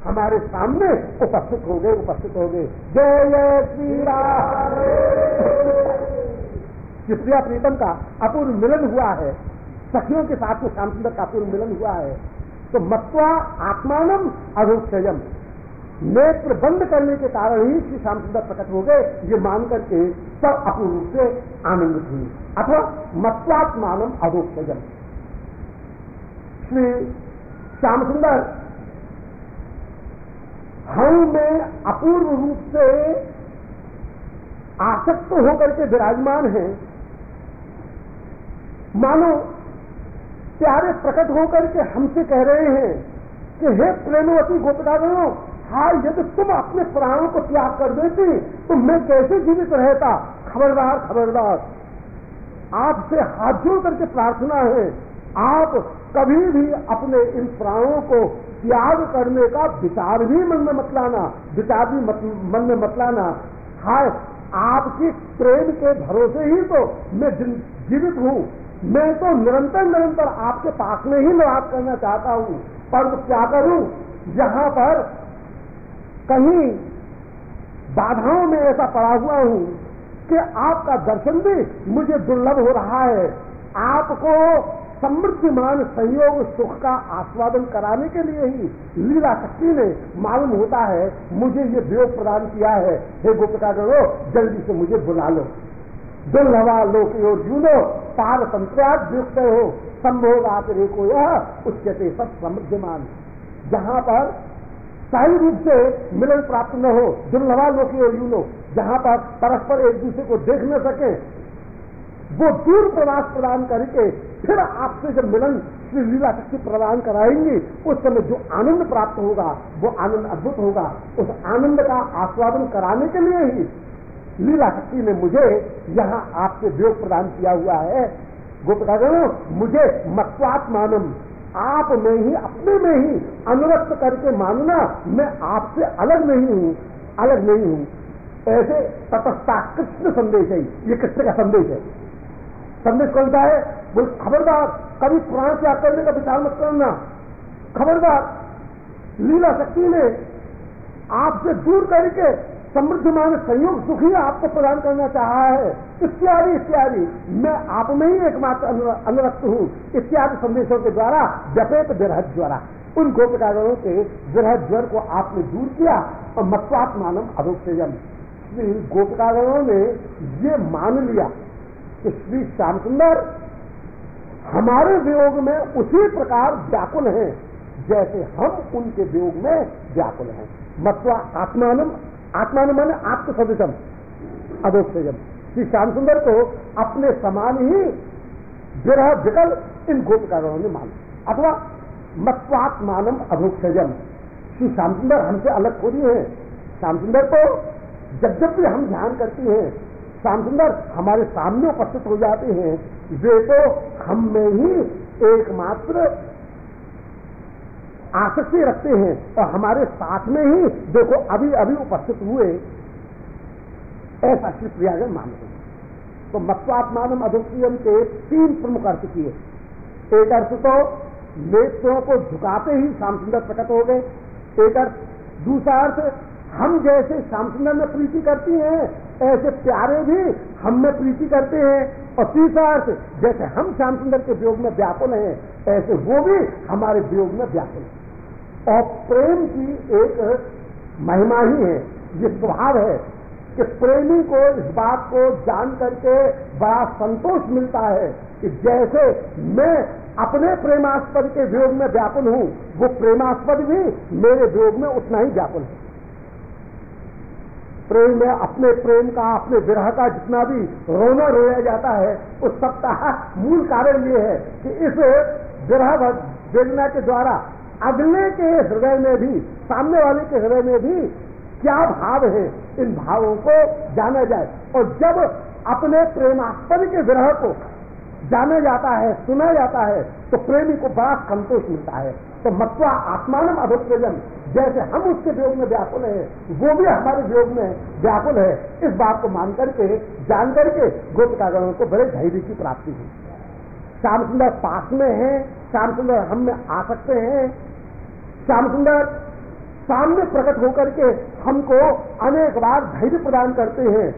हमारे सामने उपस्थित हो गए। जय जय श्री राम। प्रिया प्रीतम का अपूर्व मिलन हुआ है, सखियों के साथ में श्याम सुंदर का अपूर्व मिलन हुआ है। तो मत्वा आत्मानम अधोक्षयम, नेत्र बंद करने के कारण ही श्री श्याम सुंदर प्रकट हो गए, ये मान करके सब अपूर्व रूप से आनंदित हुई। अथवा मत्वात्मानम अधोक्षयम, श्री श्याम सुंदर हम में अपूर्व रूप से आसक्त होकर के विराजमान हैं। मानो प्यारे प्रकट होकर के हमसे कह रहे हैं कि हे प्रेमवती गोपिकागणों, हाँ यदि तुम अपने प्राणों को त्याग कर देती तो मैं कैसे जीवित रहता। खबरदार खबरदार, आपसे हाथ जोड़ करके प्रार्थना है, आप कभी भी अपने इन प्राणों को त्याग करने का विचार भी मन में मत लाना, विचार भी मन में मत लाना। हाय, आपके प्रेम के भरोसे ही तो मैं जीवित हूं। मैं तो निरंतर आपके पास में ही निवास करना चाहता हूं, पर क्या करूं, यहां पर कहीं बाधाओं में ऐसा पड़ा हुआ हूं कि आपका दर्शन भी मुझे दुर्लभ हो रहा है। आपको समृद्धिमान संयोग सुख का आस्वादन कराने के लिए ही लीला शक्ति ने मालूम होता है मुझे ये वियोग प्रदान किया है। हे गोपिकागणों, जल्दी से मुझे बुला लो। दुर्लभा लोकयो जूनो पार संत्याग युक्त हो संभोग आते को यह उच्चते सब समृद्धिमान। जहां पर सही रूप से मिलन प्राप्त न हो, दुर्लभा लोकयो यूनो, जहां पर परस्पर एक दूसरे को देख न सके, वो दूर प्रवास प्रदान करके फिर आपसे जब मिलन श्री लीला शक्ति प्रदान कराएंगी, उस समय जो आनंद प्राप्त होगा वो आनंद अद्भुत होगा। उस आनंद का आस्वादन कराने के लिए ही लीला शक्ति ने मुझे यहां आपसे वियोग प्रदान किया हुआ है। गोपिकागणों, मुझे मत्वात्मानम, आप में ही, अपने में ही अनुरक्त करके मानना, मैं आपसे अलग नहीं हूं। ऐसे तटस्था कृष्ण संदेश है, ये कृष्ण का संदेश है। संदेश कौन सा है? बोल खबरदार, कभी प्राण त्याग करने का विचार मत करना। खबरदार, लीला शक्ति ने आपसे दूर करके समृद्धिमान संयोग सुख ही आपको प्रदान करना चाहा है, इत्यादि इत्यादि। मैं आप में ही एकमात्र अनुरक्त हूं, इत्यादि संदेशों के द्वारा व्यपेत विरह ज्वरा, उन गोपिकागणों के विरह ज्वर को आपने दूर किया। और मत्वात्मानम अधोक्षयम, श्री गोपिकागणों ने ये मान लिया कि श्री श्याम सुंदर हमारे वियोग में उसी प्रकार व्याकुल हैं जैसे हम उनके वियोग में व्याकुल हैं। मत्वा आत्मानम, आत्मान माने आत्मसदृशम अधोक्षयम, श्री श्याम सुंदर को अपने समान ही विरह विकल इन गोपिकागणों ने माना। अथवा मत्वात्मानम अधोक्षयम, श्री श्याम सुंदर हमसे अलग थोड़ी है। श्याम सुंदर को जब भी हम ध्यान करते हैं, श्याम सुंदर हमारे सामने उपस्थित हो जाते हैं। वे तो हम में ही एकमात्र आसक्ति रखते हैं और हमारे साथ में ही देखो अभी अभी उपस्थित हुए, ऐसा श्री प्रियागण मानते हैं। तो मत्वात्मानम अधोक्षयम के तीन प्रमुख अर्थ किए। एक अर्थ तो नेत्रों को झुकाते ही श्याम सुंदर प्रकट हो गए, एक अर्थ। दूसरा अर्थ, हम जैसे श्याम सुंदर में प्रीति करती हैं ऐसे प्यारे भी हम में प्रीति करते हैं। और तीसरा अर्थ, जैसे हम श्याम सुंदर के वियोग में व्याकुल हैं ऐसे वो भी हमारे वियोग में व्याकुल हैं। और प्रेम की एक महिमा ही है, ये स्वभाव है कि प्रेमी को इस बात को जान करके बड़ा संतोष मिलता है कि जैसे मैं अपने प्रेमास्पद के वियोग में व्याकुल हूं, वो प्रेमास्पद भी मेरे वियोग में उतना ही व्याकुल है। प्रेम में अपने प्रेम का, अपने विरह का जितना भी रोना रोया जाता है, उस सब का मूल कारण ये है कि इस विरह वेदना के द्वारा अगले के हृदय में भी, सामने वाले के हृदय में भी क्या भाव है, इन भावों को जाना जाए। और जब अपने प्रेमास्पद के विरह को जाना जाता है, सुना जाता है, तो प्रेमी को बड़ा संतोष मिलता है। तो मत्वा आत्मानम अधोक्षयम, जैसे हम उसके वियोग में व्याकुल है वो भी हमारे वियोग में व्याकुल है, इस बात को मान करके, जान करके गोपिकागणों को बड़े धैर्य की प्राप्ति हुई। श्याम सुंदर पास में है, श्याम सुंदर हम में आ सकते हैं, श्याम सुंदर सामने प्रकट होकर के हमको अनेक बार धैर्य प्रदान करते हैं,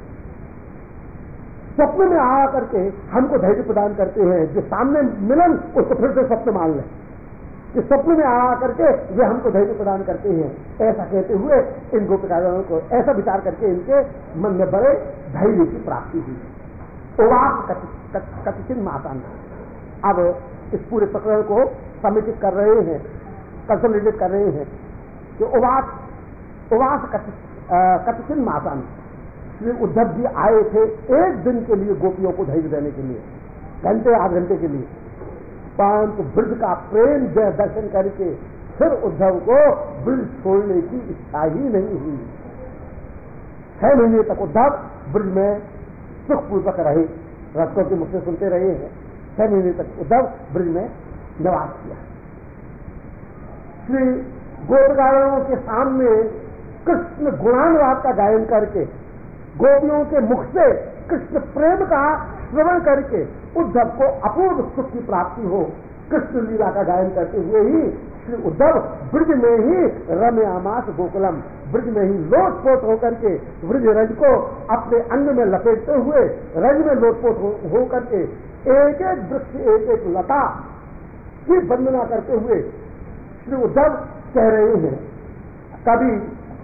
स्वप्न में आ करके हमको धैर्य प्रदान करते हैं। जो सामने मिलन उसको फिर से स्वप्न मान लें कि स्वप्न में आ करके वे हमको धैर्य प्रदान करते हैं। ऐसा कहते हुए इन गोपिकागणों को ऐसा विचार करके इनके मन में बड़े धैर्य की प्राप्ति हुई। उवास कतिचिन मातान। अब इस पूरे प्रकरण को समेकित कर रहे हैं, कंसोलिडेट कर रहे हैं कि उवास कतिचिन मातान। श्री उद्धव जी आए थे एक दिन के लिए गोपियों को धैर्य देने के लिए, घंटे आध घंटे के लिए, परंतु ब्रज का प्रेम जय दर्शन करके फिर उद्धव को ब्रज छोड़ने की इच्छा ही नहीं हुई। 6 महीने तक उद्धव ब्रज में सुखपूर्वक रहे, रस्तों के मुख से सुनते रहे हैं। 6 महीने तक उद्धव ब्रज में निवास किया। श्री गोपकारणों के सामने कृष्ण गुणानुवाद का गायन करके, गोपियों के मुख से कृष्ण प्रेम का श्रवण करके उद्धव को अपूर्व सुख की प्राप्ति हो, कृष्ण लीला का गायन करते हुए ही श्री उद्धव ब्रज में ही रम्यामास गोकुलम, ब्रज में ही लोटपोट होकर के ब्रज रज को अपने अंग में लपेटते हुए रज में लोटपोट होकर के एक एक वृक्ष एक एक लता की वंदना करते हुए श्री उद्धव कह रहे हैं। कभी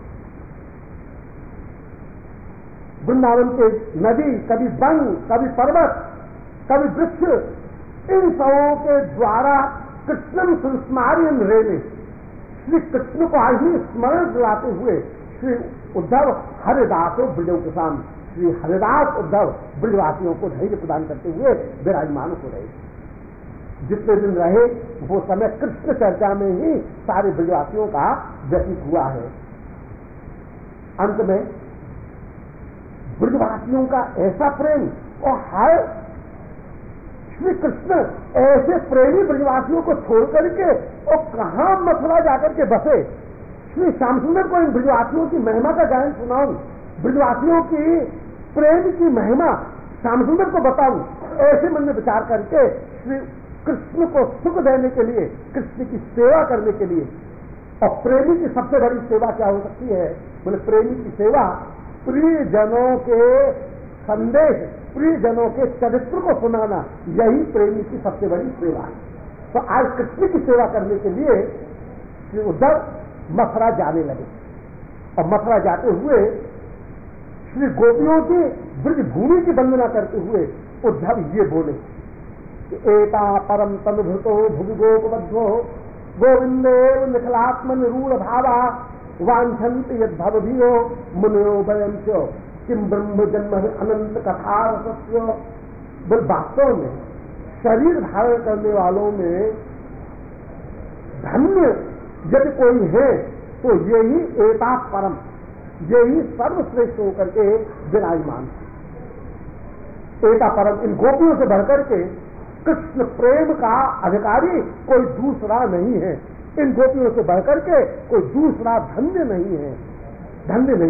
वृंदावन के नदी, कभी वन, कभी पर्वत, कभी वृक्ष, इन सबों के द्वारा कृष्णम संस्मार्यम रेने, श्री कृष्ण को ही स्मरण दिलाते हुए श्री उद्धव हरिदासों ब्रजों के सामने, श्री हरिदास उद्धव ब्रजवासियों को धैर्य प्रदान करते हुए विराजमान हो रहे। जितने दिन रहे वो समय कृष्ण चर्चा में ही सारे ब्रजवासियों का व्यतीत हुआ है। अंत में ब्रजवासियों का ऐसा प्रेम, और हाय श्री कृष्ण ऐसे प्रेमी ब्रजवासियों को छोड़ करके और कहां मथुरा जाकर के बसे। श्री श्याम सुंदर को इन ब्रजवासियों की महिमा का गायन सुनाऊं, ब्रजवासियों की प्रेम की महिमा श्याम सुंदर को बताऊं, ऐसे मन में विचार करके श्री कृष्ण को सुख देने के लिए, कृष्ण की सेवा करने के लिए। और प्रेमी की सबसे बड़ी सेवा क्या हो सकती है? बोले प्रेमी की सेवा प्रियजनों के संदेश, प्रियजनों के चरित्र को सुनाना, यही प्रेमी की सबसे बड़ी सेवा है। तो आज कृष्ण की सेवा करने के लिए श्री उद्धव मथुरा जाने लगे, और मथुरा जाते हुए श्री गोपियों की ब्रज भूमि की वंदना करते हुए उद्धव ये बोले कि एता परम तनुभृतो भुवि गोपबद्धो गोविंदेव निखिलात्मन रूढ़ भावा वांछन्ति यद्भवभियो मुनियो वयंस्यो किम ब्रह्म जन्म अनंत कथा रसस्यो। वास्तव में शरीर धारण करने वालों में धन्य यदि कोई है तो यही एता परम, यही सर्वश्रेष्ठ होकर के विराजमान। एता परम, इन गोपियों से बढ़कर के कृष्ण प्रेम का अधिकारी कोई दूसरा नहीं है, इन गोपियों से बढ़कर के कोई दूसरा धन्य नहीं है, धन्य नहीं।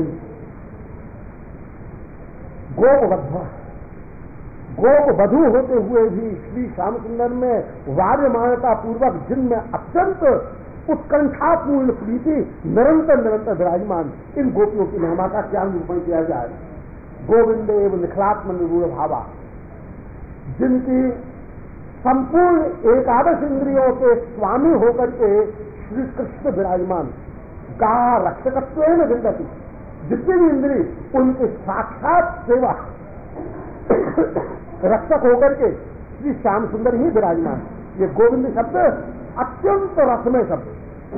गोपबद्ध, गोपवधू होते हुए भी श्री श्याम सुंदर में वार्यमानता पूर्वक जिनमें अत्यंत उत्कंठापूर्ण प्रीति निरंतर निरंतर विराजमान, इन गोपियों की महिमा का क्या निरूपण किया जाए। गोविंदेव निखिलात्मन रूढ़ भावा, जिनकी संपूर्ण एकादश इंद्रियों के स्वामी होकर के श्री कृष्ण विराजमान, गा रक्षकत्व में विंदती, जितनी भी इंद्री उनकी साक्षात सेवा रक्षक होकर के श्री श्याम सुंदर ही विराजमान। ये गोविंद शब्द अत्यंत रसमय शब्द,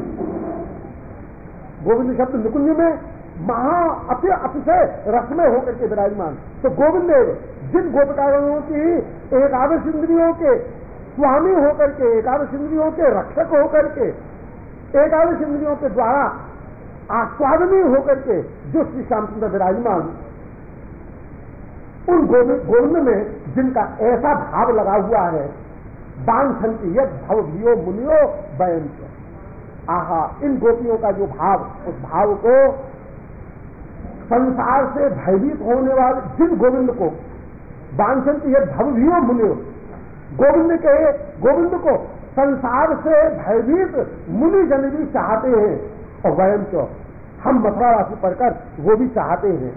गोविंद शब्द निकुंज में अतिशय रसमय होकर के विराजमान। तो गोविंद जिन गोपिकाओं की एकादश इंद्रियों के स्वामी होकर के, एकादश इंद्रियों के रक्षक होकर के, एकादश इंद्रियों के द्वारा आस्वादनीय होकर के जो श्री श्याम सुंदर विराजमान, उन गोविंद में जिनका ऐसा भाव लगा हुआ है, वांछन्ति यद् भवभियो मुनियो वयंस्यो। आहा, इन गोपियों का जो भाव, उस भाव को संसार से भयभीत होने वाले जिन गोविंद को, वांछन्ति यद् भवभियो मुनियो, गोविंद को संसार से भयभीत मुनि जन भी चाहते हैं, और वयम क्यों, हम मथुरावासी पढ़कर वो भी चाहते हैं।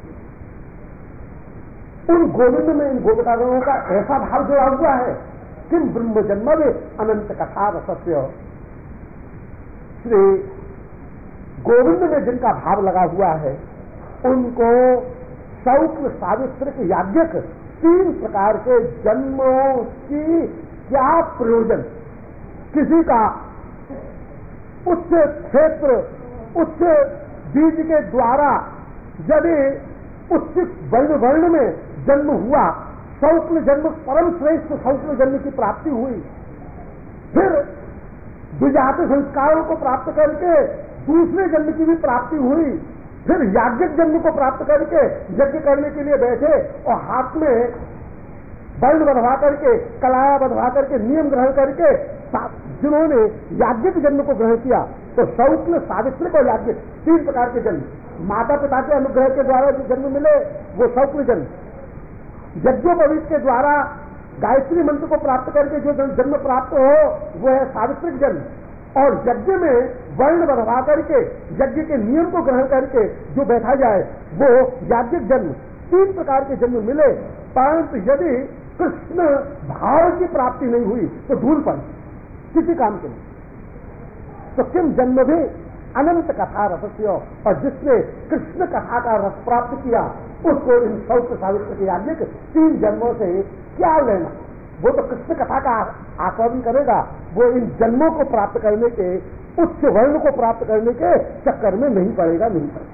उन गोविंद में इन गोपिकागणों का ऐसा भाव जुड़ा हुआ है कि ब्रह्म जन्म में अनंत कथा रसस्य, श्री गोविंद में जिनका भाव लगा हुआ है उनको शौक्ल सावित्रिक याज्ञिक 3 प्रकार के जन्मों की क्या प्रयोजन। किसी का उच्च क्षेत्र उच्च बीज के द्वारा यदि उच्च वर्ण में जन्म हुआ, शौक्ल जन्म परम श्रेष्ठ शौक्ल जन्म की प्राप्ति हुई, फिर द्विजात संस्कारों को प्राप्त करके दूसरे जन्म की भी प्राप्ति हुई, फिर याज्ञिक जन्म को प्राप्त करके यज्ञ करने के लिए बैठे और हाथ में वर्ण बंधवा करके कलाया बंधवा करके नियम ग्रहण करके जिन्होंने याज्ञिक जन्म को ग्रहण किया, तो शौक्ल सावित्रिक और याज्ञिक 3 प्रकार के जन्म, माता पिता के अनुग्रह के द्वारा जो जन्म मिले वो शौक्ल जन्म, यज्ञोपवीत के द्वारा गायत्री मंत्र को प्राप्त करके जो जन्म प्राप्त हो वो है सावित्रिक जन्म, और यज्ञ में वर्ण बंधवा करके यज्ञ के नियम को ग्रहण करके जो बैठा जाए वो याज्ञिक जन्म। 3 प्रकार के जन्म मिले, परंतु यदि कृष्ण भाव की प्राप्ति नहीं हुई तो धूल पड़ किसी काम के नहीं। तो किम जन्म भी अनंत कथा रसस्य, और जिसने कृष्ण कथा का रस प्राप्त किया उसको इन शौक्ल सावित्र के याज्ञिक 3 जन्मों से क्या लेना। वो तो कृष्ण कथा का आस्वादन करेगा, वो इन जन्मों को प्राप्त करने के उच्च वर्ण को प्राप्त करने के चक्कर में नहीं पड़ेगा।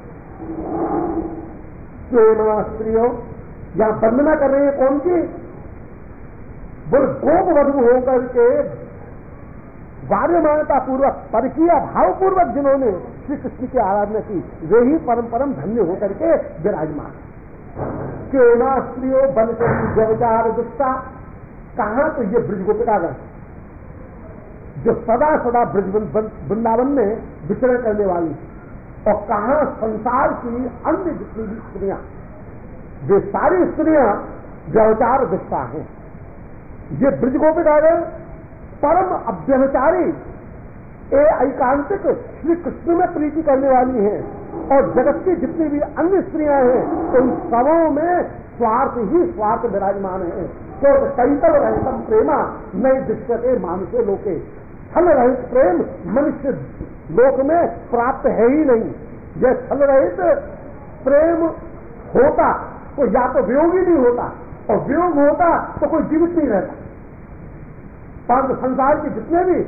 प्रेमा स्त्रियों यहां वंदना कर रही है कौन की, बोल गोप वधु होकर के वार्यमानता पूर्वक परकीय भावपूर्वक जिन्होंने श्री कृष्ण की आराधना की वे ही परम परम धन्य होकर के विराजमान। केना स्त्रियों बनकर व्यवचार दुष्टा, कहां तो ये ब्रज गोपिकागण जो सदा सदा ब्रज वृंदावन में विचरण करने वाली, और कहां संसार की अन्य जितनी भी स्त्रियां, वे सारी स्त्रियां व्यवचार दुष्टा हैं। ये ब्रज गोपिकागण परम अव्यभिचारी एकांतिक श्री कृष्ण में प्रीति करने वाली हैं, और जगत की जितनी भी अन्य स्त्रियां हैं उन सबों में स्वार्थ ही स्वार्थ विराजमान है। तो शैतल रहितम प्रेमा नई दृश्यते मानुष्य लोके, छल रहित प्रेम मनुष्य लोक में प्राप्त है ही नहीं। यह छल रहित प्रेम होता तो या तो वियोग ही नहीं होता, और वियोग होता तो कोई जीवित नहीं रहता। परंतु संसार के जितने भी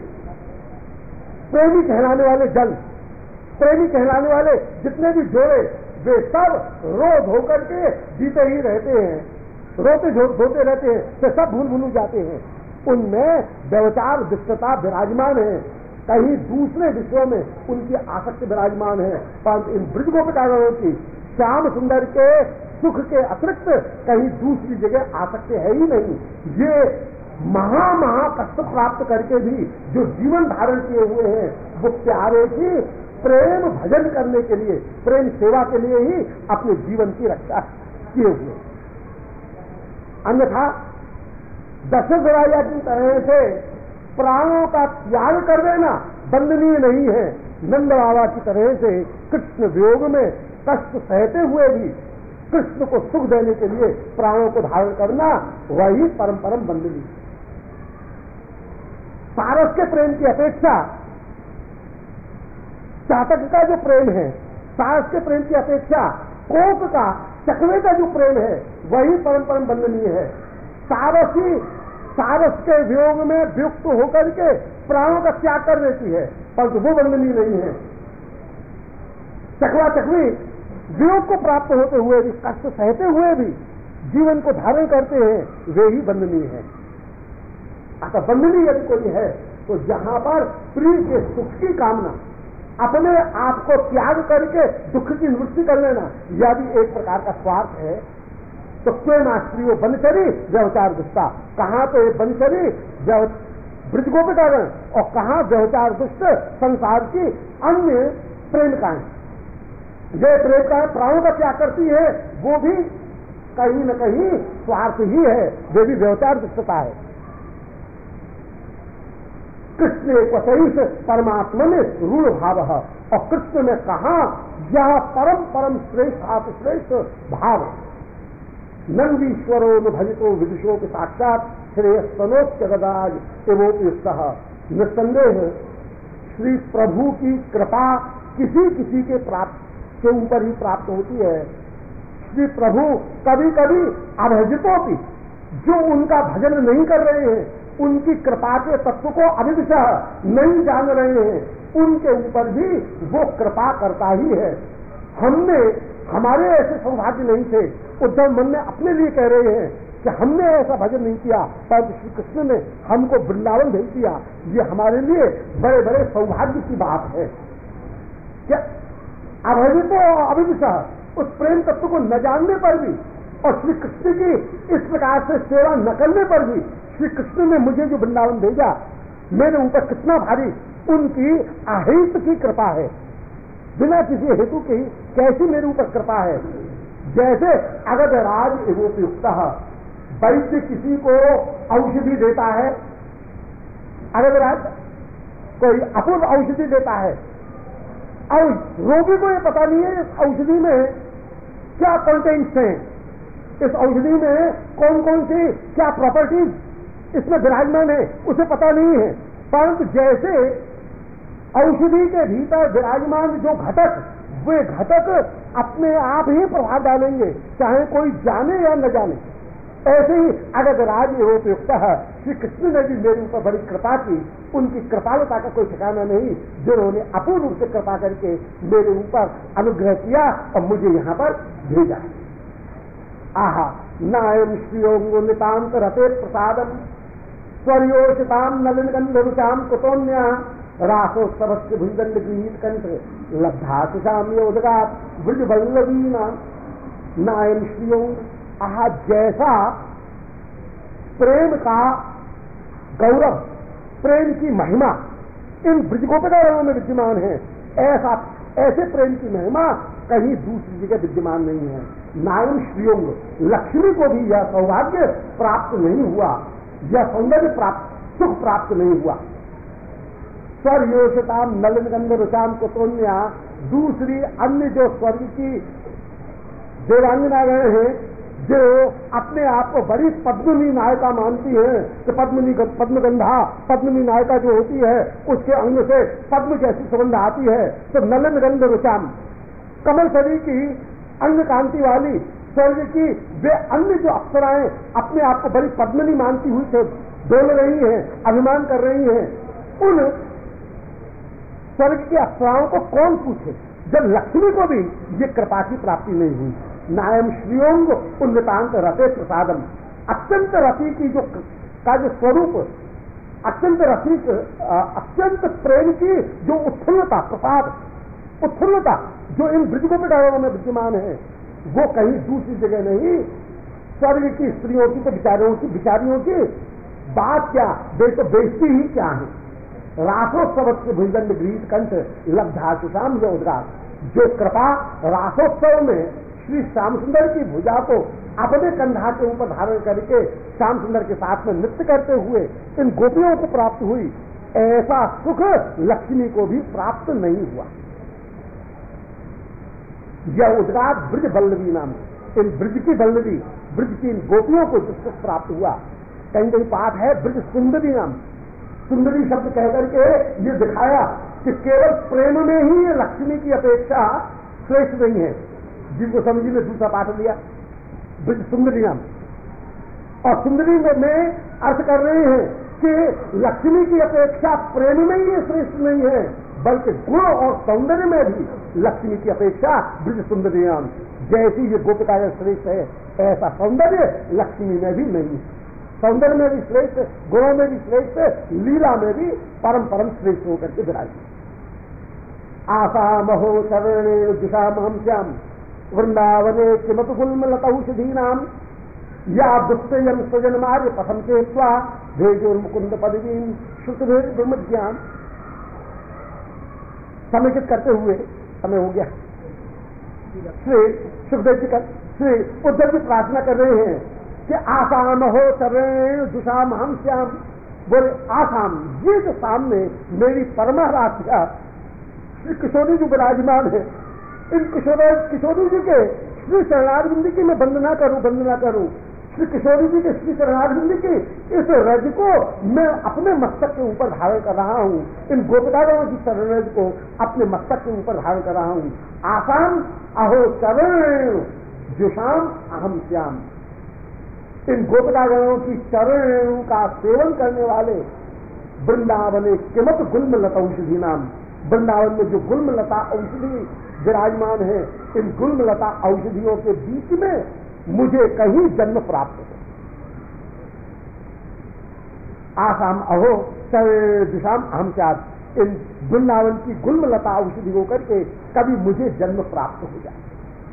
प्रेमी कहलाने वाले जल, प्रेमी कहलाने वाले जितने भी जोड़े, वे सब रोज होकर के जीते ही रहते हैं, रोते धोते रहते हैं, तो सब भूल जाते हैं। उनमें व्यवचार दुष्टता विराजमान है, कहीं दूसरे विषयों में उनकी आसक्ति विराजमान है। परंतु इन ब्रज गोपिकागणों की श्याम सुंदर के सुख के अतिरिक्त कहीं दूसरी जगह आसक्ति है ही नहीं। ये महा कष्ट प्राप्त करके भी जो जीवन धारण किए हुए हैं वो प्यारे की प्रेम भजन करने के लिए, प्रेम सेवा के लिए ही अपने जीवन की रक्षा किए हुए। अन्यथा दशरथराजा की तरह से प्राणों का त्याग कर देना वंदनीय नहीं है। नंद बाबा की तरह से कृष्ण वियोग में कष्ट सहते हुए भी कृष्ण को सुख देने के लिए प्राणों को धारण करना वही परम परम वंदनीय। पारस के प्रेम की अपेक्षा चातक का जो प्रेम है, सारस के प्रेम की अपेक्षा कोप का, चकवे का जो प्रेम है वही परम परम वंदनीय है। सारस के वियोग में वियुक्त होकर के प्राणों का त्याग कर देती है, परंतु वो वंदनीय नहीं है। चकवा चकवी वियोग को प्राप्त होते हुए भी, कष्ट सहते हुए भी जीवन को धारण करते हैं, वे ही वंदनीय है। अतः वंदनीय यदि कोई है तो जहां पर प्रिय के सुख की कामना, अपने आप को त्याग करके दुख की निवृत्ति कर लेना, यह भी एक प्रकार का स्वार्थ है। तो क्यों ना स्त्रियों बनचरी व्यवचार दुष्टा, कहां तो ये बनचरी ब्रज गोपिकागण और कहां व्यवचार दुष्ट संसार की अन्य प्रेमिकाएं। जो प्रेमिकाएं प्राणों का त्याग करती है वो भी कहीं न कहीं स्वार्थ ही है, वे भी व्यवचार दुष्टता है। कृष्ण एक परमात्मा में रूढ़ भाव है। और कृष्ण ने कहा यह परम परम श्रेष्ठ श्रेष्ठ भाव नंदीश्वरो न भजतो विदुषो के साक्षात श्रेयस्तनोच्च गदाज एवोपयुक्त। निसंदेह श्री प्रभु की कृपा किसी किसी के ऊपर ही प्राप्त होती है। श्री प्रभु कभी कभी अभजितों की जो उनका भजन नहीं कर रहे हैं, उनकी कृपा के तत्व को अविदिशः नहीं जान रहे हैं, उनके ऊपर भी वो कृपा करता ही है। हमने हमारे ऐसे सौभाग्य नहीं थे। उद्धव मन में अपने लिए कह रहे हैं कि हमने ऐसा भजन नहीं किया, पर श्री कृष्ण ने हमको वृंदावन भेज दिया। ये हमारे लिए बड़े बड़े सौभाग्य की बात है। क्या अभजितो अविदिशः उस प्रेम तत्व को न जानने पर भी और श्री कृष्ण की इस प्रकार से सेवा न करने पर भी श्री कृष्ण ने मुझे जो वृंदावन भेजा, मेरे ऊपर कितना भारी उनकी अहित की कृपा है। बिना किसी हेतु की कैसी मेरे ऊपर कृपा है। जैसे अगध राज एवोपयुक्त, वैद्य किसी को औषधि देता है, अगध राज कोई अपूर्व औषधि देता है और रोगी को ये पता नहीं है इस औषधि में क्या कंटेंट्स हैं, इस औषधि में कौन कौन सी क्या प्रॉपर्टीज इसमें विराजमान है, उसे पता नहीं है। परंतु जैसे औषधि के भीतर विराजमान जो घटक, वे घटक अपने आप ही प्रभाव डालेंगे, चाहे कोई जाने या न जाने। ऐसे ही अगध राज एवोपयुक्त है। श्री कृष्ण ने भी मेरे ऊपर बड़ी कृपा की, उनकी कृपालुता का कोई ठिकाना नहीं, जिन्होंने अपूर्ण रूप से कृपा करके मेरे ऊपर अनुग्रह किया और मुझे यहाँ पर भेजा। आहा नायम श्रियोंगो नितांत रते प्रसादम स्वर्योषिताम नलिन गंध रुचाम कुतोन्या रासोत्सवस्य भुजदंड गृहीत कंठ लब्धा सुशाम योदगा ब्रज वल्लवीना। नायम श्रियोंग, आहा जैसा प्रेम का गौरव, प्रेम की महिमा इन ब्रजगोपिकाओं में विद्यमान है, ऐसे प्रेम की महिमा कहीं दूसरी जगह विद्यमान नहीं है। नायम श्रियोंग, लक्ष्मी को भी यह सौभाग्य प्राप्त नहीं हुआ, यह सौंदर्य प्राप्त, सुख प्राप्त नहीं हुआ। स्वर्योषिताम नलिन गंध रुचाम कुतोन्या, दूसरी अन्य जो स्वर्ग की देवांगनाएं हैं, जो अपने आप को बड़ी पद्मिनी नायिका मानती है कि पद्मगंधा पद्मिनी नायिका जो होती है उसके अंग से पद्म जैसी सुगंध आती है, तो नलिन गंध रुचाम, कमल सरी की अंग कांति वाली स्वर्ग की वे अन्य जो अप्सराएं अपने आप को बड़ी पद्मिनी मानती हुई से डोल रही हैं, अभिमान कर रही हैं, उन स्वर्ग की अप्सराओं को कौन पूछे जब लक्ष्मी को भी ये कृपा की प्राप्ति नहीं हुई। नायम श्रियोंग उन्नतांत रते प्रसादम, अत्यंत रति की जो स्वरूप, अत्यंत रसिक, अत्यंत प्रेम की जो उत्फुल्लता, प्रसाद उत्फुल्लता जो इन ब्रजगोपिकाओं में विद्यमान है, वो कहीं दूसरी जगह नहीं। स्वर्ग की स्त्रियों की तो बिचारियों की बात क्या, वे तो बेचती ही क्या है। रासोत्सव से भुजदंड गृहीत कंठ लब्धा सुशाम योदगार, जो कृपा रासोत्सव में श्री श्याम सुंदर की भुजा को अपने कंधा के ऊपर धारण करके श्याम सुंदर के साथ में नृत्य करते हुए इन गोपियों को प्राप्त हुई, ऐसा सुख लक्ष्मी को भी प्राप्त नहीं हुआ। यह उद्गार ब्रज वल्लवी नाम, इन ब्रज की वल्लवी, ब्रज की इन गोपियों को जो सुख प्राप्त हुआ। कहीं कहीं पाठ है ब्रज सुंदरी नाम, सुंदरी शब्द कहकर के ये दिखाया कि केवल प्रेम में ही ये लक्ष्मी की अपेक्षा श्रेष्ठ नहीं है। जिनको समझी ने दूसरा पाठ लिया ब्रज सुंदरी नाम, और सुंदरी में अर्थ कर रहे हैं कि लक्ष्मी की अपेक्षा प्रेम में ही ये श्रेष्ठ नहीं है, बल्कि गुण और सौंदर्य में भी लक्ष्मी की अपेक्षा ब्रज सुंदरी नाम। जैसी ये गोपिका श्रेष्ठ है, ऐसा सौंदर्य लक्ष्मी में भी नहीं है। सौंदर्य में भी श्रेष्ठ, गुणों में भी श्रेष्ठ, लीला में भी परम परम श्रेष्ठ होकर के विराजी। आशा महो शरणे दिशा महम श्याम वृंदावने किमत गुल्म लतौषधी नाम, या दुष्टयम स्वजन मार्य पथम से भेजोर मुकुंद पदवीन श्रुतभेद ब्रह्म ज्ञान। समेकित करते हुए समय हो गया। श्री सुखदेव जी का श्री उद्धव जी प्रार्थना कर रहे हैं कि आसाम हो चरण दुषाम हम श्याम, बोले आसाम, ये जो सामने मेरी परमाराध्या श्री किशोरी जी विराजमान है, इन किशोरी जी के श्री शरणारविंद की मैं वंदना करूं। श्री किशोरी जी के श्री शरणारविंद की इस रज को मैं अपने मस्तक के ऊपर धारण कर रहा हूं, इन गोपिकागणों की चरण रज को अपने मस्तक के ऊपर धारण कर रहा हूं। आसाम अहो चरण जुषाम अहम श्याम, इन गोपिकागणों की चरण का सेवन करने वाले वृंदावन किमत गुल्म लता औषधि नाम, वृंदावन में जो गुल्म लता औषधि विराजमान है, इन गुल्म लता औषधियों के बीच में मुझे कहीं जन्म प्राप्त हो। आसाम अहो चरण दिशाम अहम चार, इन वृंदावन की गुल्म लता औषधि होकर के कभी मुझे जन्म प्राप्त हो जाए।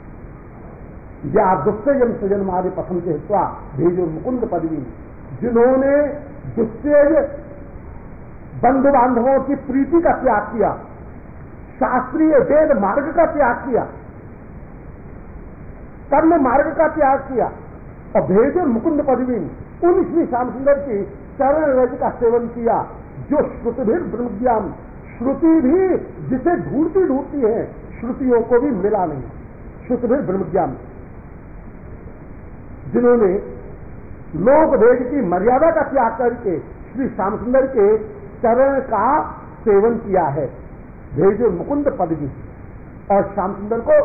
या दुस्तेजन सजन मारे पसंद के हिस्सा भेजो मुकुंद पदवी, जिन्होंने दुस्तेज बंधु बांधवों की प्रीति का त्याग किया, शास्त्रीय वेद मार्ग का त्याग किया, कर्म मार्ग का त्याग किया और भेजो मुकुंद पदवी, उन श्री श्याम सुंदर की चरण रज का सेवन किया, जो श्रुति भी ब्रह्म ज्ञान, श्रुति भी जिसे ढूंढती है श्रुतियों को भी मिला नहीं, श्रुति भी ब्रह्म ज्ञान, जिन्होंने लोक वेद की मर्यादा का त्याग करके श्री श्याम सुंदर के चरण का सेवन किया है। भेजो मुकुंद पदवी, और श्याम सुंदर को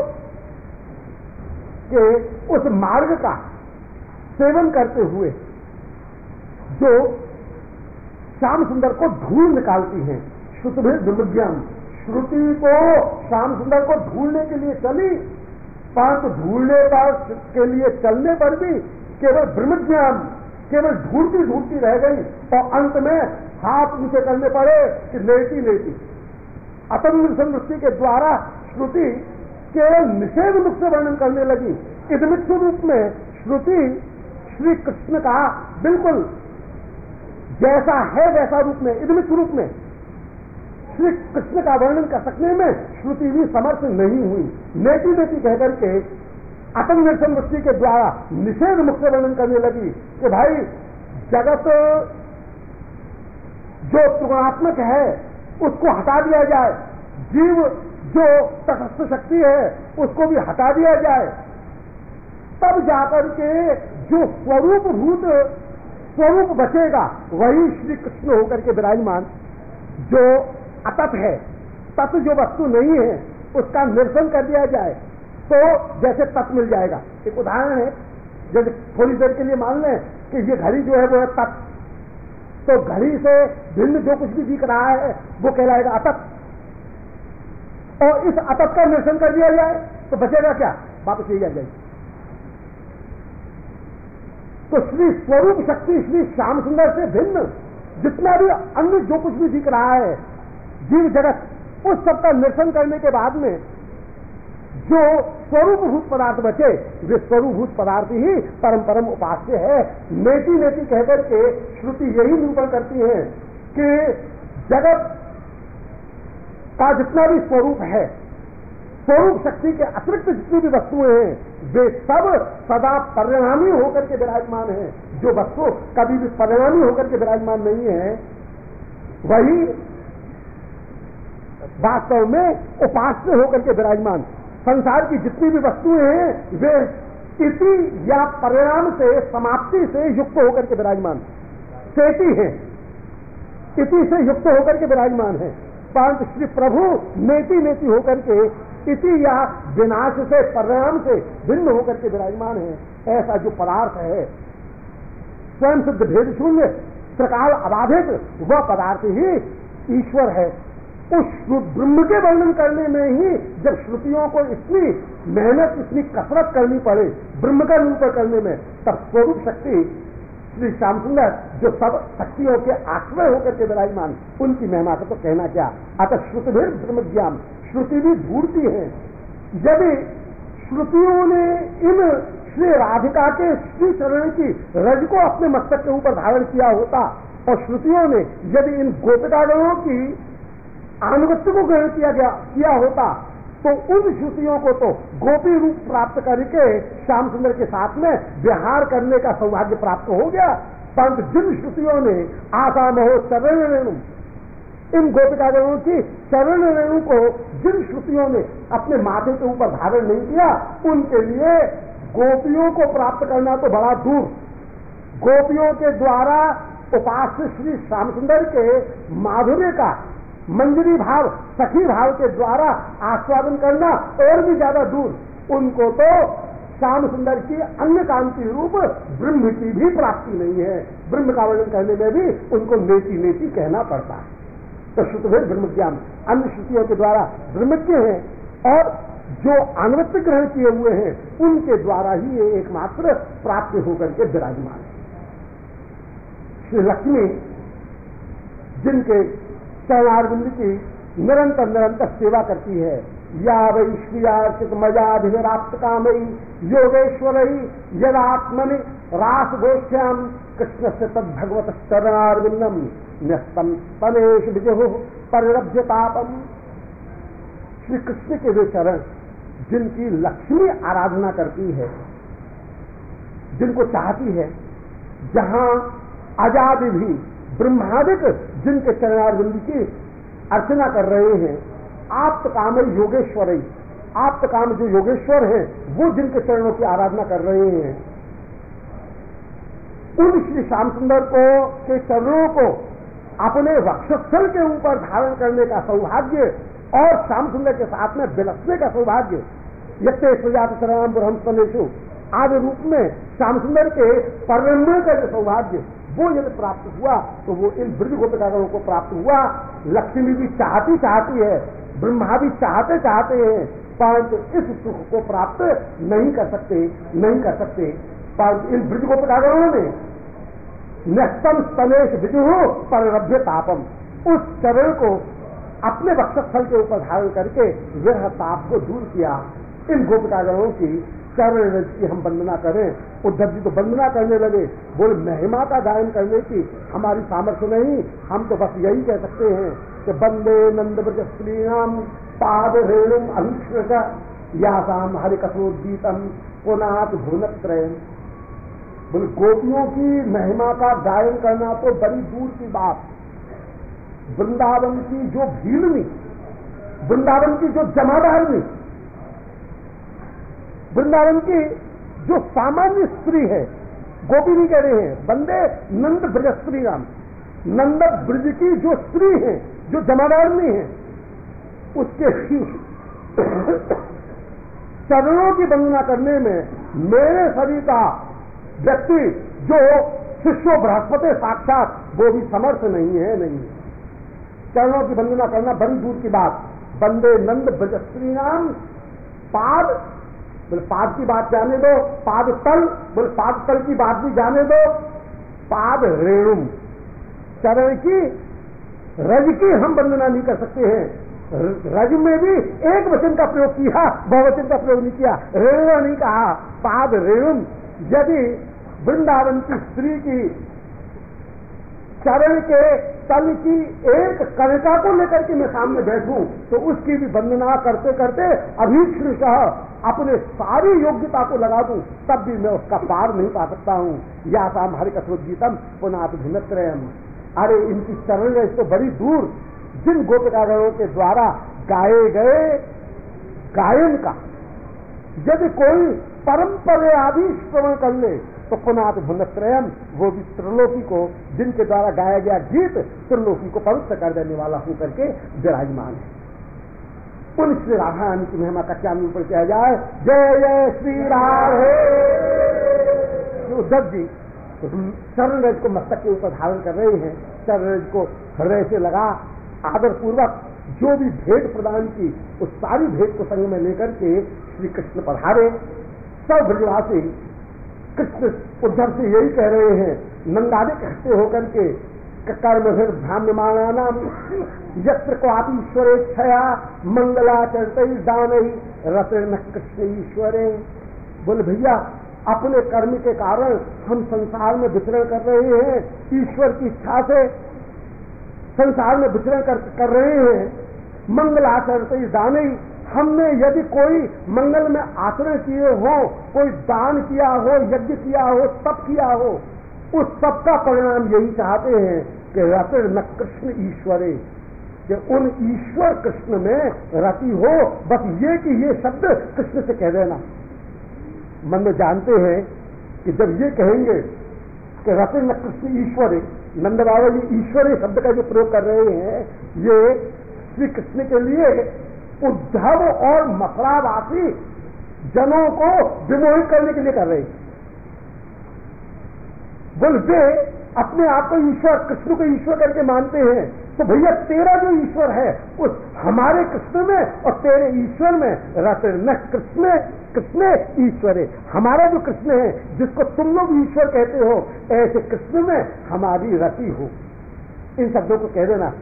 के उस मार्ग का सेवन करते हुए जो श्याम सुंदर को ढूंढ निकालती हैं। श्रुति भी ब्रह्मज्ञान, श्रुति को श्याम सुंदर को ढूंढने के लिए चली, परंतु ढूंढने के लिए चलने पर भी केवल ब्रह्मज्ञान, केवल ढूंढती रह गई और अंत में हाथ नीचे करने पड़े कि लेटी अतंग संदृष्टि के द्वारा श्रुति केवल निषेध मुख से वर्णन करने लगी। इदमित रूप में श्रुति श्री कृष्ण का बिल्कुल जैसा है वैसा रूप में, इदमित रूप में श्री कृष्ण का वर्णन कर सकने में श्रुति भी समर्थ नहीं हुई। नेति कहकर के अतंग संदृष्टि के द्वारा निषेध मुख से वर्णन करने लगी कि भाई जगत जो त्रिगुणात्मक है उसको हटा दिया जाए, जीव जो तटस्थ शक्ति है उसको भी हटा दिया जाए, तब जाकर के जो स्वरूप बचेगा वही श्री कृष्ण होकर के विराजमान। जो अतत है, तत् जो वस्तु नहीं है उसका निरसन कर दिया जाए तो जैसे तत् मिल जाएगा। एक उदाहरण है, जैसे थोड़ी देर के लिए मान लें कि ये घड़ी जो है वो है तत्, तो घड़ी से भिन्न जो कुछ भी दिख रहा है वो कहलाएगा अतत, और इस अतत का निरसन कर दिया जाए तो बचेगा क्या, वापस यही आ जाएगी। तो श्री स्वरूप शक्ति श्री श्याम सुंदर से भिन्न जितना भी अन्य जो कुछ भी दिख रहा है जीव जगत, उस सबका निरसन करने के बाद में जो स्वरूपभूत पदार्थ बचे वे स्वरूपभूत पदार्थ ही परम उपास्य है। नेति कहकर के श्रुति यही निरूपण करती है कि जगत का जितना भी स्वरूप है, स्वरूप शक्ति के अतिरिक्त जितनी भी वस्तुएं हैं वे सब सदा परिणामी होकर के विराजमान है। जो वस्तु कभी भी परिणामी होकर के विराजमान नहीं है वही वास्तव में उपास्य होकर के विराजमान। संसार की जितनी भी वस्तुएं हैं वे इति या परिणाम से, समाप्ति से युक्त होकर के विराजमान, सेति है, इति से युक्त होकर के विराजमान है। परंतु श्री प्रभु नेति होकर के इति या विनाश से, परिणाम से भिन्न होकर के विराजमान है। ऐसा जो पदार्थ है स्वयं सिद्ध भेद शून्य त्रिकाल अबाधित, वह पदार्थ ही ईश्वर है। उस ब्रह्म के वर्णन करने में ही जब श्रुतियों को इतनी मेहनत, इतनी कसरत करनी पड़े ब्रह्म का निरूपण करने में, तब स्वरूप शक्ति श्री श्याम सुंदर जो सब शक्तियों के आश्रय होकर के विराजमान, उनकी महिमा का तो कहना क्या। अतः श्रुति भी ब्रह्म ज्ञान, श्रुति भी ढूंढती है। यदि श्रुतियों ने इन श्री राधिका के श्री चरण की रज को अपने मस्तक के ऊपर धारण किया होता और श्रुतियों ने यदि इन गोपिकागणों की आनुगत्य को ग्रहण किया होता तो उन श्रुतियों को तो गोपी रूप प्राप्त करके श्याम सुंदर के साथ में विहार करने का सौभाग्य प्राप्त हो गया। परंतु जिन श्रुतियों ने आशा महो चरण रेणु, इन गोपिकागणों की चरण रेणु को जिन श्रुतियों ने अपने माथे के ऊपर धारण नहीं किया, उनके लिए गोपियों को प्राप्त करना तो बड़ा दूर, गोपियों के द्वारा उपास्य श्री श्याम सुंदर के माधुर्य का मंजरी भाव, सखी भाव के द्वारा आस्वादन करना और भी ज्यादा दूर। उनको तो श्याम सुंदर की अन्य कांति रूप ब्रह्म की भी प्राप्ति नहीं है। ब्रह्म का वर्णन करने में भी उनको नेति नेति कहना पड़ता है। तो श्रुतभेद ब्रह्म ज्ञान अन्य श्रुतियों के द्वारा ब्रह्मज्ञ है, और जो अनुवृत्ति ग्रहण किए हुए हैं उनके द्वारा ही ये एकमात्र प्राप्त होकर के विराजमान है। श्री लक्ष्मी जिनके चरणारविंद की निरंतर निरंतर सेवा करती है, या वैश्वियाचित मजाधिराप्त कामयी योगेश्वरई यदात्मनि रास गोष्ठ्याम कृष्ण से तद भगवत चरणारविंदम न्यस्तम तनेश विजु परिरभ्यतापम। श्री कृष्ण के वे चरण जिनकी लक्ष्मी आराधना करती है, जिनको चाहती है, जहां आजादी भी ब्रह्मादिक जिनके चरणारविंद की अर्चना कर रहे हैं, आप्त काम योगेश्वर, आप्त काम जो योगेश्वर है वो जिनके चरणों की आराधना कर रहे हैं, उन श्री श्याम सुंदर को के चरणों को अपने वक्षस्थल के ऊपर धारण करने का सौभाग्य और श्याम सुंदर के साथ में बिलसने का सौभाग्य, यत्ते सुजात शरणम ब्रह्मस्पनेशु आदि रूप में श्याम सुंदर के परिरंभण का जो सौभाग्य वो यदि प्राप्त हुआ तो वो इन ब्रज गोपिकागणों को प्राप्त हुआ। लक्ष्मी भी चाहती चाहती है, ब्रह्मा भी चाहते चाहते हैं, परंतु इस सुख को प्राप्त नहीं कर सकते। परंतु इन ब्रज गोपिकागणों ने न्यस्तम स्तनेश विजुः परिरभ्य तापम, उस चरण को अपने वक्षस्थल के ऊपर धारण करके वह ताप को दूर किया। इन गोपिकागणों की चरण रज की हम वंदना करें। उद्धव जी तो वंदना करने लगे, बोले महिमा का गायन करने की हमारी सामर्थ्य नहीं, हम तो बस यही कह सकते हैं कि वंदे नंद ब्रज स्त्रीणाम पाद रेणुम अभिष्कृत यासाम हरिकथोद्गीतम पुनात भुवनत्रयम्। बोले गोपियों की महिमा का गायन करना तो बड़ी दूर की बात, वृंदावन की जो भीलनी, वृंदावन की जो जमादारनी, वृंदावन की जो सामान्य स्त्री है, गोपी नहीं कह रहे हैं, बंदे नंद ब्रज स्त्री राम, नंद ब्रज की जो स्त्री है, जो जमादारनी है, उसके चरणों की वंदना करने में मेरे शरीर का व्यक्ति जो शिष्यो बृहस्पति साक्षात वो भी समर्थ नहीं है। चरणों की वंदना करना बड़ी दूर की बात। बंदे नंद ब्रज स्त्री नाम पाद, बोले पाद की बात जाने दो, पाद तल, बोले पाद तल की बात भी जाने दो, पाद रेणुम, चरण की रज की हम वंदना नहीं कर सकते हैं। रज में भी एक वचन का प्रयोग किया, बहुवचन का प्रयोग नहीं किया, रेणु नहीं कहा, पाद रेणुम। यदि वृंदावन की स्त्री की चरण के तल की एक कणिका को लेकर के मैं सामने बैठूं तो उसकी भी वंदना करते करते अभीक्षणशः अपने सारी योग्यता को लगा दूं, तब भी मैं उसका पार नहीं पा सकता हूं। या साम हरिकथोद्गीतम पुनात भिन्नत्रयम्। अरे इनकी चरण रज तो बड़ी दूर, जिन गोपिकागणों के द्वारा गाए गए गायन का यदि कोई परंपरादि श्रवण कर ले तो पुनात भिन्नत्रयम्, वो भी त्रिलोकी को, जिनके द्वारा गाया गया गीत त्रिलोकी को पवित्र कर देने वाला होकर के विराजमान है। उन श्री राधा रानी की महिमा का क्या निरूपण किया जाए। जय जय श्री राधे। उद्धव जी चरण रज को मस्तक के ऊपर धारण कर रहे हैं, चरण रज को हृदय से लगा आदर पूर्वक जो भी भेंट प्रदान की उस सारी भेंट को संग में लेकर के श्री कृष्ण पधारे। सब ब्रजवासी कृष्ण उद्धव से यही कह रहे हैं, नंदादिक हंसते होकर के कर्म फिर भ्राम्यमाणा यत्र को आप ईश्वरेच्छया मंगलाचरत दान रत्न कृष्ण ईश्वरे। बोले भैया अपने कर्म के कारण हम संसार में विचरण कर रहे हैं, ईश्वर की इच्छा से संसार में विचरण कर रहे हैं। मंगलाचरत दान, हमने यदि कोई मंगल में आचरण किए हो, कोई दान किया हो, यज्ञ किया हो, तप किया हो, उस सबका परिणाम यही चाहते हैं कि रति न कृष्ण ईश्वरे, कि उन ईश्वर कृष्ण में रति हो। बस ये कि ये शब्द कृष्ण से कह देना। मन में जानते हैं कि जब ये कहेंगे कि रति न कृष्ण ईश्वरे, नंद बाबा ये ईश्वरी शब्द का जो प्रयोग कर रहे हैं, ये श्री कृष्ण के लिए उद्धव और मथुरावासी जनों को विमोहित करने के लिए कर रहे हैं। बोलते अपने आप को ईश्वर, कृष्ण को ईश्वर करके मानते हैं, तो भैया तेरा जो ईश्वर है उस हमारे कृष्ण में और तेरे ईश्वर में रति न कृष्ण कृष्ण ईश्वर है। हमारा जो कृष्ण है जिसको तुम लोग ईश्वर कहते हो, ऐसे कृष्ण में हमारी रति हो। इन शब्दों को कह देना।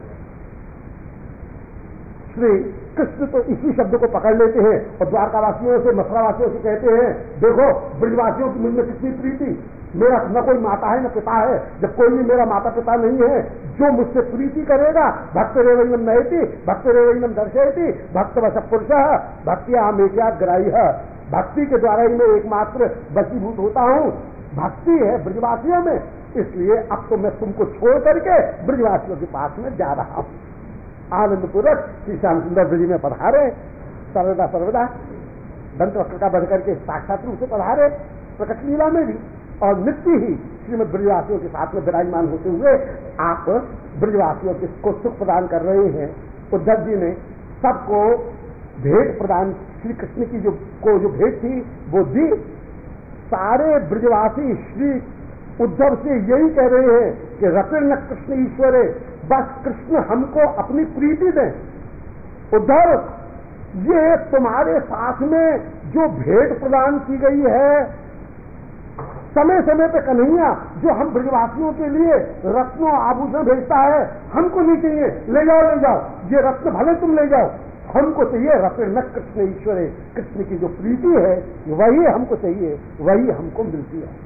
श्री कृष्ण तो इसी शब्द को पकड़ लेते हैं और द्वारकावासियों से, मथुरावासियों से कहते हैं, देखो ब्रजवासियों की मुझ में कितनी प्रीति, मेरा न कोई माता है न पिता है, जब कोई भी मेरा माता पिता नहीं है, जो मुझसे प्रीति करेगा भक्त रेवैनम नयति भक्त रेवैनम दर्शयति भक्त वश पुरुषः भक्तिया मेघ्या ग्राह्य। भक्ति के द्वारा ही मैं एकमात्र वशीभूत होता हूं। भक्ति है ब्रजवासियों में, इसलिए अब तो मैं तुमको छोड़ करके ब्रजवासियों के पास में जा रहा हूं। आनंद पूर्वक श्री श्याम सुंदर ब्रज में पधारे, सर्वदा सर्वदा दंत वक्र का बढ़ करके साक्षात रूप से पधारे प्रकट लीला में भी, और नित्य ही श्रीमद ब्रजवासियों के साथ में विराजमान होते हुए आप ब्रजवासियों को सुख प्रदान कर रहे हैं। उद्धव जी ने सबको भेंट प्रदान, श्री कृष्ण की जो भेंट थी वो दी। सारे ब्रजवासी श्री उद्धव से यही कह रहे हैं कि रति न कृष्ण ईश्वरे, बस कृष्ण हमको अपनी प्रीति दें। उद्धव, ये तुम्हारे साथ में जो भेंट प्रदान की गई है, समय समय पे कन्हैया जो हम ब्रजवासियों के लिए रत्नों आभूषण भेजता है, हमको नहीं चाहिए, ले जाओ ले जाओ, ये रत्न भले तुम ले जाओ, हमको चाहिए रति न कृष्ण ईश्वर है। कृष्ण की जो प्रीति है वही हमको चाहिए, वही हमको मिलती है।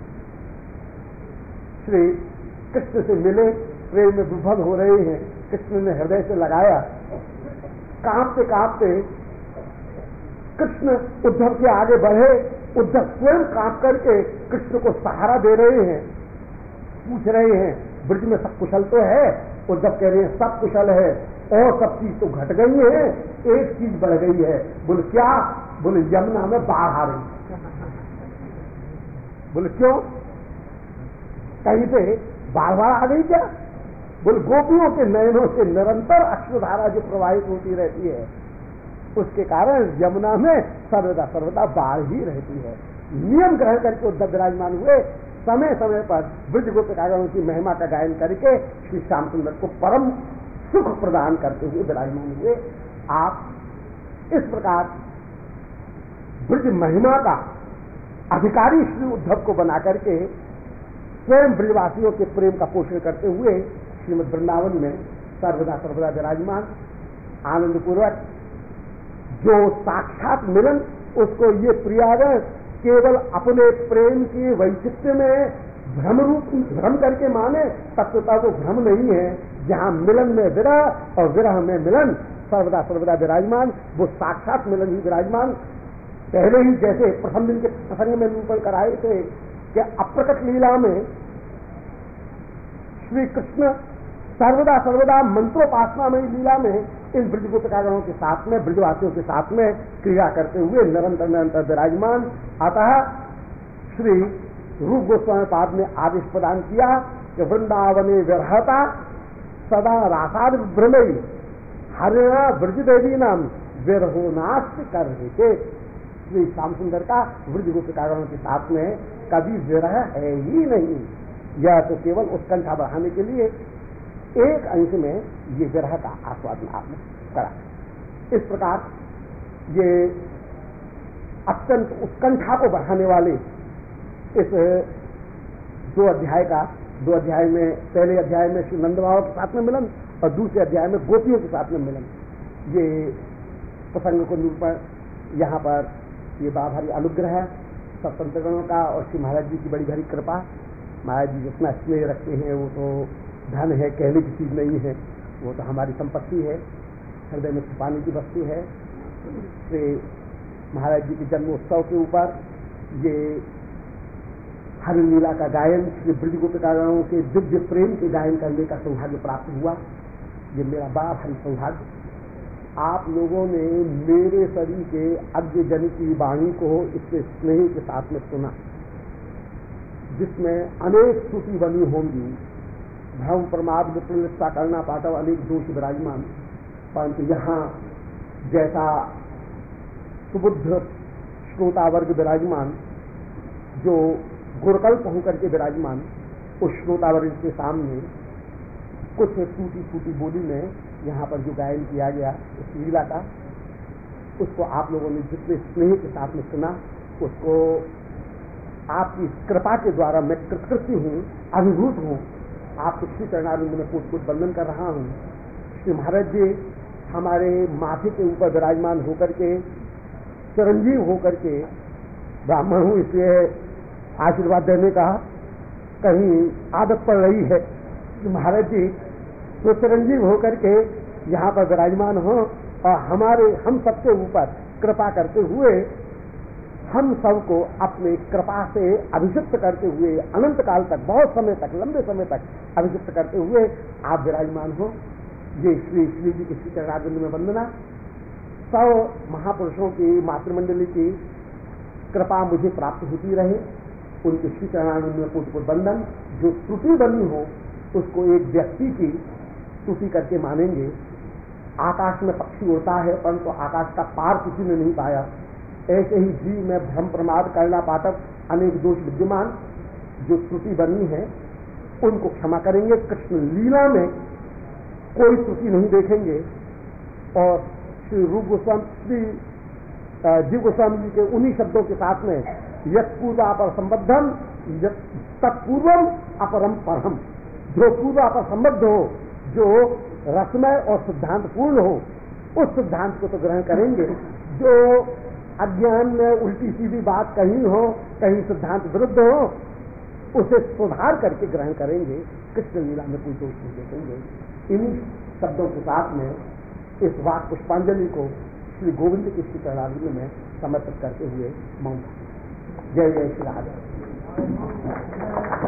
श्री कृष्ण से मिले, प्रेम में विभोर हो रहे हैं, कृष्ण ने हृदय से लगाया। कांपते कांपते कृष्ण उद्धव के आगे बढ़े। उद्धव स्वयं कांप करके कृष्ण को सहारा दे रहे हैं, पूछ रहे हैं ब्रज में सब कुशल तो है? उद्धव कह रहे हैं सब कुशल है, और सब चीज तो घट गई है, एक चीज बढ़ गई है। बोले क्या? बोले यमुना में बाढ़ आ रही। बोले क्यों? कहीं से बाढ़ आ गई क्या? बोले गोपियों के नयनों से निरंतर अश्रुधारा जो प्रवाहित होती रहती है, उसके कारण यमुना में सर्वदा सर्वदा बाढ़ ही रहती है। नियम ग्रहण करके उद्धव विराजमान हुए, समय समय पर ब्रज गोपिकागणों की महिमा का गायन करके श्री श्याम सुंदर को परम सुख प्रदान करते हुए विराजमान हुए। आप इस प्रकार ब्रज महिमा का अधिकारी श्री उद्धव को बना करके स्वयं ब्रजवासियों के प्रेम का पोषण करते हुए श्रीमद वृंदावन में सर्वदा सर्वदा विराजमान, आनंद पूर्वक जो साक्षात मिलन, उसको ये प्रियागण केवल अपने प्रेम के वैचित्र्य में भ्रम करके माने, तत्वता वो भ्रम नहीं है। जहां मिलन में विरह और विरह में मिलन सर्वदा सर्वदा विराजमान, वो साक्षात मिलन ही विराजमान। पहले ही जैसे प्रथम दिन के प्रसंग में निरूपण कराए थे कि अप्रकट लीला में श्री कृष्ण सर्वदा सर्वदा मंत्रोपासना में लीला में इन ब्रज गोपिकागणों के साथ में, ब्रजवासियों के साथ में क्रिया करते हुए निरंतर निरंतर विराजमान। अतः श्री रूप गोस्वामी पाद ने आदेश प्रदान किया कि वृंदावने विरहता सदा रासाद भ्रमई हरिणा ब्रज देवी नाम विरहो नास्त कर देते। श्री श्याम सुंदर का ब्रज गोपिकागणों के साथ में कभी विरह है ही नहीं। यह तो केवल उत्कंठा बढ़ाने के लिए एक अंश में ये विरह का आस्वादन आपने करा। इस प्रकार ये अत्यंत उत्कंठा को बढ़ाने वाले इस दो अध्याय में, पहले अध्याय में श्री नंद बाबा के साथ में मिलन और दूसरे अध्याय में गोपियों के साथ में मिलन, ये प्रसंग को निरूपण यहाँ पर ये बड़ा भारी अनुग्रह है सब संतगणों का और श्री महाराज जी की बड़ी भारी कृपा। महाराज जी जितना स्नेह रखते हैं वो तो धन है, कहने की चीज नहीं है, वो तो हमारी संपत्ति है, हृदय में छुपाने की वस्तु है। श्री महाराज जी के जन्मोत्सव के ऊपर ये हरि लीला का गायन, श्री ब्रज गोपिकागणों के दिव्य प्रेम के गायन करने का सौभाग्य प्राप्त हुआ। ये मेरा बड़ा भारी सौभाग्य। आप लोगों ने मेरे शरीर के अज्ञ जन की वाणी को इसके स्नेह के साथ में सुना, जिसमें अनेक स्तुति बनी होंगी, भ्रम प्रमाद विप्रलिप्सा करना पाटव अनेक दोष विराजमान, परंतु यहाँ जैसा सुबुद्ध श्रोतावर्ग विराजमान, जो गुरकल्प होकर के विराजमान, उस श्रोतावर्ग के सामने कुछ टूटी फूटी बोली में यहाँ पर जो गायन किया गया इस लीला का, उसको आप लोगों ने जितने स्नेह के साथ में सुना, उसको आपकी कृपा के द्वारा मैं कृतकृत्य हूँ, अभिभूत हूँ। आपके श्री चरणारविंद में कोट कोट वंदन कर रहा हूँ। श्री महाराज जी हमारे माथे के ऊपर विराजमान होकर के, चिरंजीव होकर के, ब्राह्मण हूँ इसलिए आशीर्वाद देने का कहीं आदत पड़ रही है। महाराज जी तो चिरंजीव होकर के यहाँ पर विराजमान हो और हम सबके ऊपर कृपा करते हुए, हम सबको अपने कृपा से अभिषिक्त करते हुए, अनंत काल तक, बहुत समय तक, लंबे समय तक अभिषिक्त करते हुए आप विराजमान हो। ये श्री श्री जी के श्री चरणारविंद में वंदना। सब महापुरुषों की, मातृमंडली की कृपा मुझे प्राप्त होती रहे। उनके श्री चरणारविंद में कोटि कोटि वंदन। जो त्रुटि बनी हो उसको एक व्यक्ति की त्रुटि करके मानेंगे। आकाश में पक्षी उड़ता है, परंतु आकाश का पार किसी ने नहीं पाया। ऐसे ही जीव में भ्रम प्रमाद करना पाठक अनेक दोष विद्यमान, जो त्रुटि बनी है उनको क्षमा करेंगे। कृष्ण लीला में कोई त्रुटि नहीं देखेंगे। और श्री रूप गोस्वामी, श्री जीव गोस्वामी जी के उन्हीं शब्दों के साथ में यत्पूर्वापर संबद्धम तत्पूर्वम अपरम परम, जो पूर्वापर संबद्ध हो, जो रसमय और सिद्धांत पूर्ण हो, उस सिद्धांत को तो ग्रहण करेंगे। जो अज्ञान में उल्टी सीधी बात कहीं हो, कहीं सिद्धांत विरुद्ध हो, उसे सुधार करके ग्रहण करेंगे। कृष्ण लीला में कोई दोष नहीं देखेंगे। इन्हीं शब्दों के साथ में इस वाक पुष्पांजलि को श्री गोविंद के श्री चरणारविंद में समर्पित करते हुए मौन। जय जय श्री राधे।